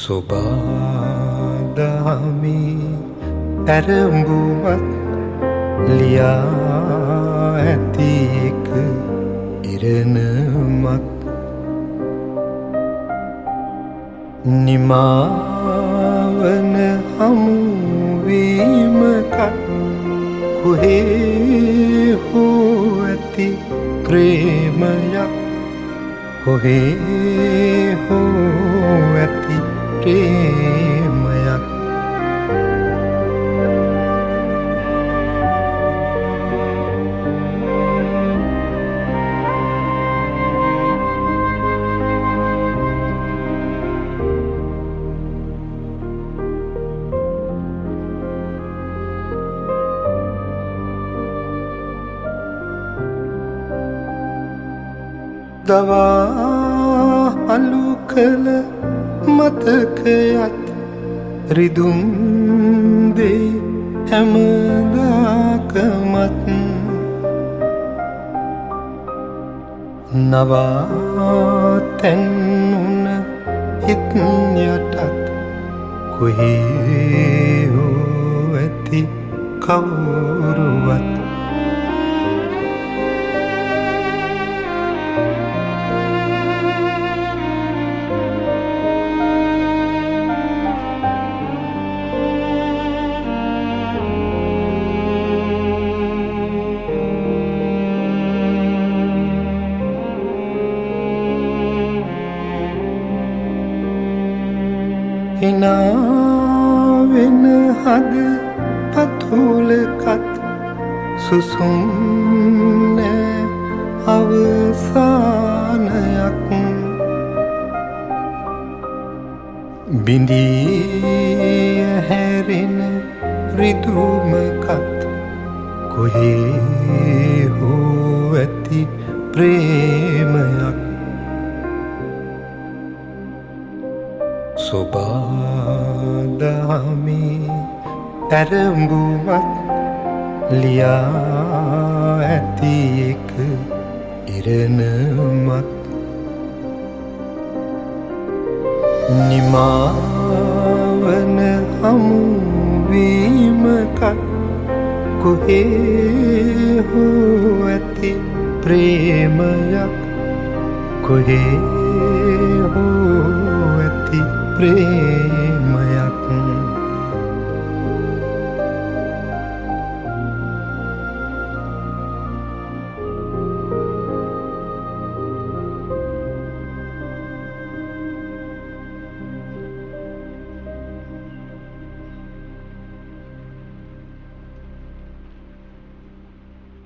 සොබාදහමි ඇරඹුවත් ලියා ඇති එක ඉරණමත් නිමාවන හමුවීමකත් කොහේ හෝ ඇති ප්‍රේමයක් කොහේ හෝ ඇති ප්‍රේමයක් දවා අලු කළ මතකයත් රිදුම් දෙයි හැමදාකමත් නවාතැන්නුන හිත් යටත් කොහේ හෝ ඇති කවුරුවත් හිනාවෙන හද පතුලකත් සුසුම් නෑ අවසානයක් බිඳී හැරෙන රිදුමකත් කොහේ හෝ ඇති ප්‍රේමයක් සොබාදහමි ඇරඹුවත් ලියා ඇති එක ඉරණමත් නිමාවන හමුවීමකත් කොහේ හෝ ඇති ප්‍රේමයක් කොහේ හෝ ඇති ප්‍රේමයක්